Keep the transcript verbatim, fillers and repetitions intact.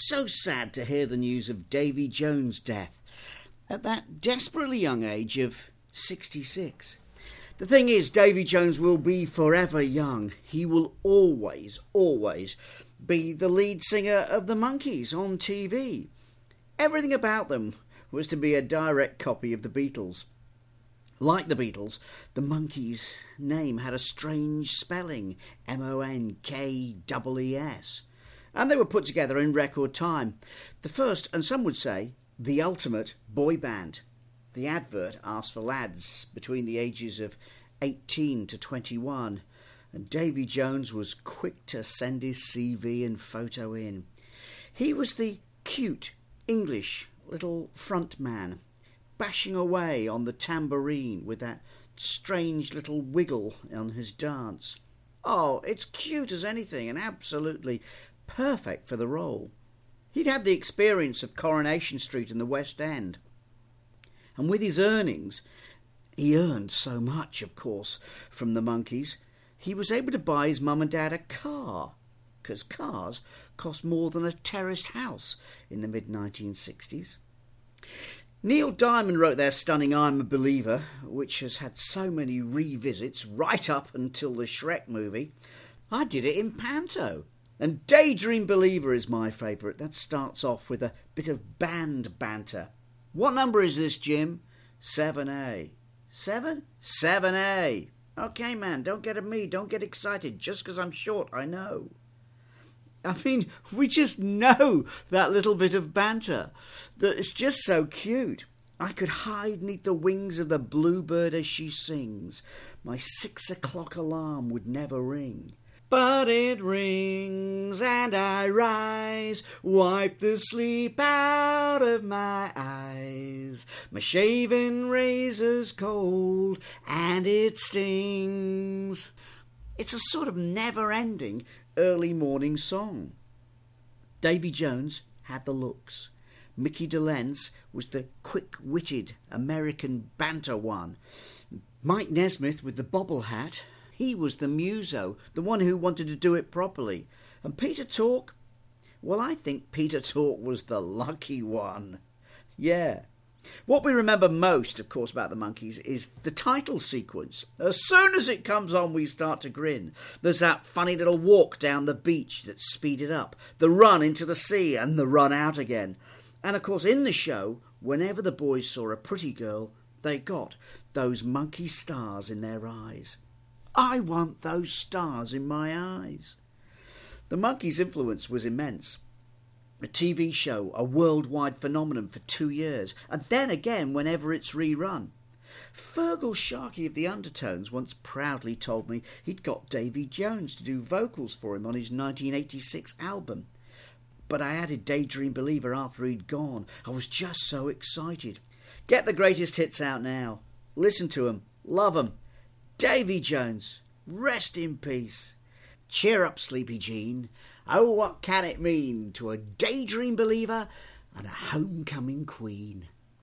So sad to hear the news of Davy Jones' death at that desperately young age of sixty-six. The thing is, Davy Jones will be forever young. He will always, always be the lead singer of the Monkees on T V. Everything about them was to be a direct copy of the Beatles. Like the Beatles, the Monkees' name had a strange spelling, M O N K E E S, and they were put together in record time. The first, and some would say, the ultimate boy band. The advert asked for lads between the ages of eighteen to twenty-one, and Davy Jones was quick to send his C V and photo in. He was the cute English little front man, bashing away on the tambourine with that strange little wiggle on his dance. Oh, it's cute as anything and absolutely perfect for the role. He'd had the experience of Coronation Street in the West End. And with his earnings, he earned so much, of course, from the Monkees, he was able to buy his mum and dad a car, because cars cost more than a terraced house in the mid nineteen sixties. Neil Diamond wrote their stunning I'm a Believer, which has had so many revisits right up until the Shrek movie. I did it in panto. And Daydream Believer is my favourite. That starts off with a bit of band banter. What number is this, Jim? seven A. Seven? seven A. OK, man, don't get at me. Don't get excited. Just because I'm short, I know. I mean, we just know that little bit of banter. That it's just so cute. I could hide neath the wings of the bluebird as she sings. My six o'clock alarm would never ring. But it rings and I rise, wipe the sleep out of my eyes. My shaving razor's cold and it stings. It's a sort of never-ending early morning song. Davy Jones had the looks. Mickey Dolenz was the quick-witted American banter one. Mike Nesmith with the bobble hat, he was the muso, the one who wanted to do it properly. And Peter Tork, well, I think Peter Tork was the lucky one. Yeah. What we remember most, of course, about the Monkees is the title sequence. As soon as it comes on, we start to grin. There's that funny little walk down the beach that's speeded up, the run into the sea and the run out again. And, of course, in the show, whenever the boys saw a pretty girl, they got those monkey stars in their eyes. I want those stars in my eyes. The Monkees' influence was immense. A T V show, a worldwide phenomenon for two years, and then again whenever it's rerun. Fergal Sharkey of the Undertones once proudly told me he'd got Davy Jones to do vocals for him on his nineteen eighty-six album. But I added Daydream Believer after he'd gone. I was just so excited. Get the greatest hits out now. Listen to 'em. Love 'em. Davy Jones, rest in peace. Cheer up, Sleepy Jean. Oh, what can it mean to a daydream believer and a homecoming queen?